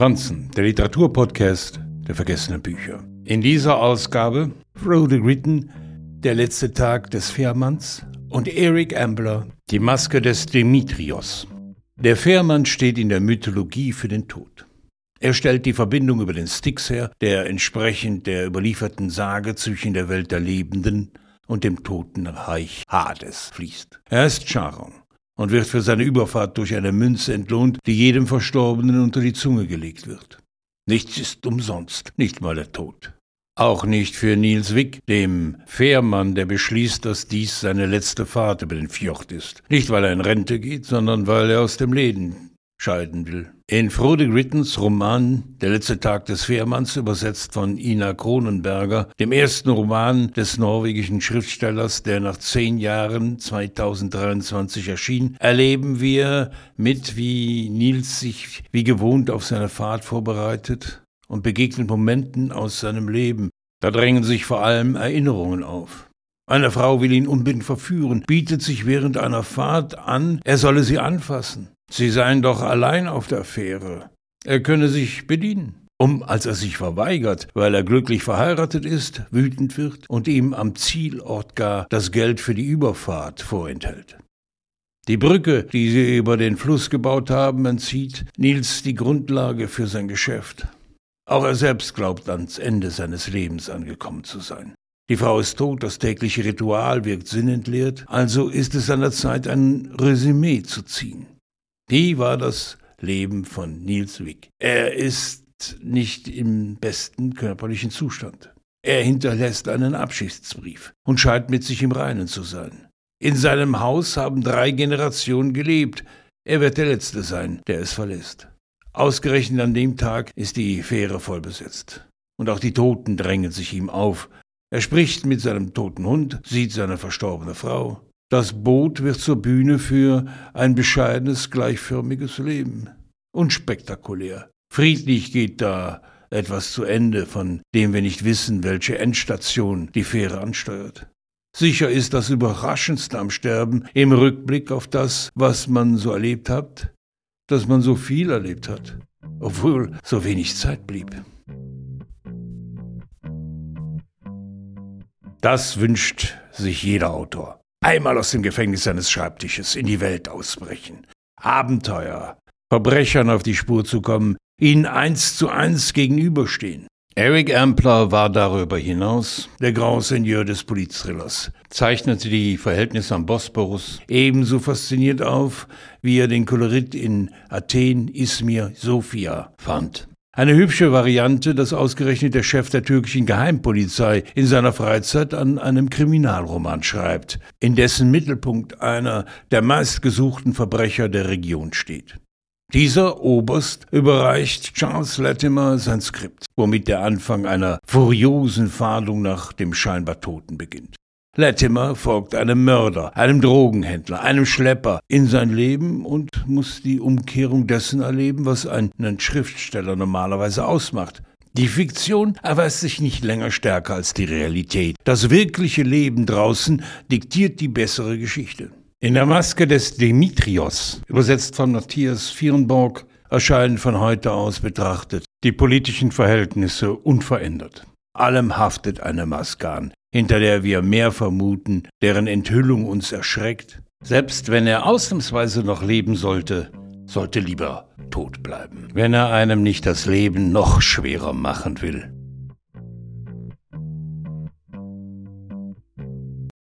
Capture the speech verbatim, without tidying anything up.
Franzen, der Literaturpodcast der vergessenen Bücher. In dieser Ausgabe Frodo Gritton, Der letzte Tag des Fährmanns, und Eric Ambler, Die Maske des Demetrios. Der Fährmann steht in der Mythologie für den Tod. Er stellt die Verbindung über den Styx her, der entsprechend der überlieferten Sage zwischen der Welt der Lebenden und dem Totenreich Hades fließt. Er ist Charon und wird für seine Überfahrt durch eine Münze entlohnt, die jedem Verstorbenen unter die Zunge gelegt wird. Nichts ist umsonst, nicht mal der Tod. Auch nicht für Niels Wick, dem Fährmann, der beschließt, dass dies seine letzte Fahrt über den Fjord ist. Nicht, weil er in Rente geht, sondern weil er aus dem Leben scheiden will. In Frodo Grittons Roman Der letzte Tag des Fährmanns, übersetzt von Ina Kronenberger, dem ersten Roman des norwegischen Schriftstellers, der nach zehn Jahren zweitausenddreiundzwanzig erschien, erleben wir mit, wie Niels sich wie gewohnt auf seine Fahrt vorbereitet und begegnet Momenten aus seinem Leben. Da drängen sich vor allem Erinnerungen auf. Eine Frau will ihn unbedingt verführen, bietet sich während einer Fahrt an, er solle sie anfassen. Sie seien doch allein auf der Fähre. Er könne sich bedienen. Um, als er sich verweigert, weil er glücklich verheiratet ist, wütend wird und ihm am Zielort gar das Geld für die Überfahrt vorenthält. Die Brücke, die sie über den Fluss gebaut haben, entzieht Niels die Grundlage für sein Geschäft. Auch er selbst glaubt, ans Ende seines Lebens angekommen zu sein. Die Frau ist tot, das tägliche Ritual wirkt sinnentleert, also ist es an der Zeit, ein Resümee zu ziehen. Wie war das Leben von Niels Wick? Er ist nicht im besten körperlichen Zustand. Er hinterlässt einen Abschiedsbrief und scheint mit sich im Reinen zu sein. In seinem Haus haben drei Generationen gelebt. Er wird der Letzte sein, der es verlässt. Ausgerechnet an dem Tag ist die Fähre voll besetzt. Und auch die Toten drängen sich ihm auf. Er spricht mit seinem toten Hund, sieht seine verstorbene Frau. Das Boot wird zur Bühne für ein bescheidenes, gleichförmiges Leben. Unspektakulär. Friedlich geht da etwas zu Ende, von dem wir nicht wissen, welche Endstation die Fähre ansteuert. Sicher ist das Überraschendste am Sterben im Rückblick auf das, was man so erlebt hat, dass man so viel erlebt hat, obwohl so wenig Zeit blieb. Das wünscht sich jeder Autor. Einmal aus dem Gefängnis seines Schreibtisches in die Welt ausbrechen. Abenteuer, Verbrechern auf die Spur zu kommen, ihnen eins zu eins gegenüberstehen. Eric Ambler war darüber hinaus der Grand Seigneur des Politthrillers, zeichnete die Verhältnisse am Bosporus ebenso fasziniert auf, wie er den Kolorit in Athen, Izmir, Sofia fand. Eine hübsche Variante, dass ausgerechnet der Chef der türkischen Geheimpolizei in seiner Freizeit an einem Kriminalroman schreibt, in dessen Mittelpunkt einer der meistgesuchten Verbrecher der Region steht. Dieser Oberst überreicht Charles Latimer sein Skript, womit der Anfang einer furiosen Fahndung nach dem scheinbar Toten beginnt. Latimer folgt einem Mörder, einem Drogenhändler, einem Schlepper in sein Leben und muss die Umkehrung dessen erleben, was einen Schriftsteller normalerweise ausmacht. Die Fiktion erweist sich nicht länger stärker als die Realität. Das wirkliche Leben draußen diktiert die bessere Geschichte. In der Maske des Demetrios, übersetzt von Matthias Vierenborg, erscheinen von heute aus betrachtet die politischen Verhältnisse unverändert. Allem haftet eine Maske an, hinter der wir mehr vermuten, deren Enthüllung uns erschreckt. Selbst wenn er ausnahmsweise noch leben sollte, sollte lieber tot bleiben, wenn er einem nicht das Leben noch schwerer machen will.